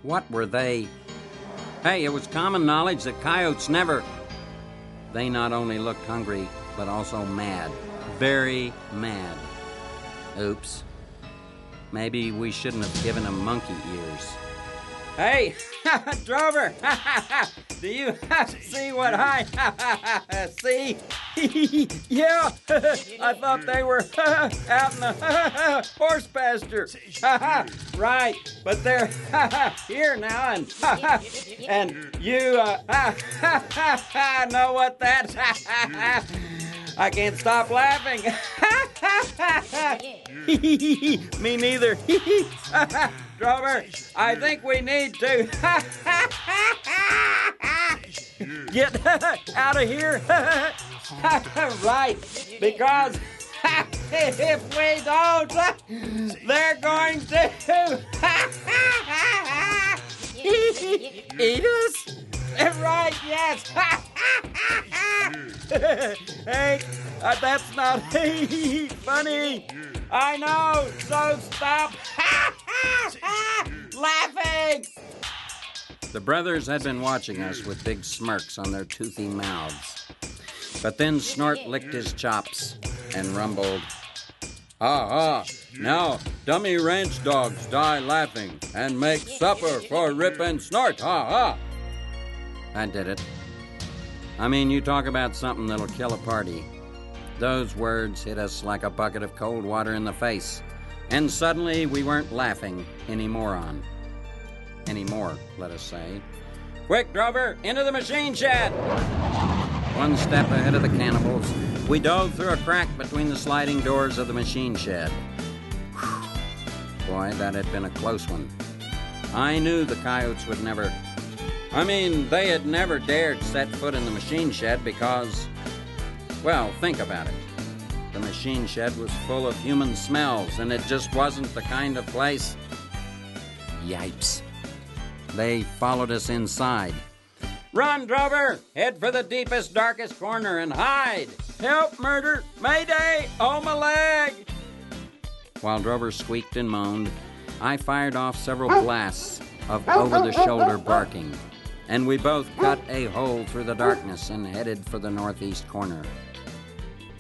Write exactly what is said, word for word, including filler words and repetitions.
What were they? Hey, it was common knowledge that coyotes never... They not only looked hungry, but also mad. Very mad. Oops. Maybe we shouldn't have given them monkey ears. Hey, Drover, do you see what I see? Yeah, I thought they were out in the horse pasture. Right, but they're here now, and and you uh, know what that... I can't stop laughing. Me neither. Drover, I think we need to get out of here. Right, because if we don't, they're going to eat us. Right, yes. Hey, uh, that's not funny. I know, so stop laughing. The brothers had been watching us with big smirks on their toothy mouths. But then Snort licked his chops and rumbled, "Ha ha, now dummy ranch dogs die laughing and make supper for Rip and Snort, ha ha." I did it. I mean, you talk about something that'll kill a party. Those words hit us like a bucket of cold water in the face. And suddenly we weren't laughing anymore on. Anymore, let us say. Quick, Drover, into the machine shed! One step ahead of the cannibals, we dove through a crack between the sliding doors of the machine shed. Whew. Boy, that had been a close one. I knew the coyotes would never... I mean, they had never dared set foot in the machine shed because... Well, think about it. The machine shed was full of human smells, and it just wasn't the kind of place... Yipes. They followed us inside. Run, Drover! Head for the deepest, darkest corner and hide! Help, murder! Mayday! Oh, my leg! While Drover squeaked and moaned, I fired off several blasts of over-the-shoulder barking, and we both cut a hole through the darkness and headed for the northeast corner.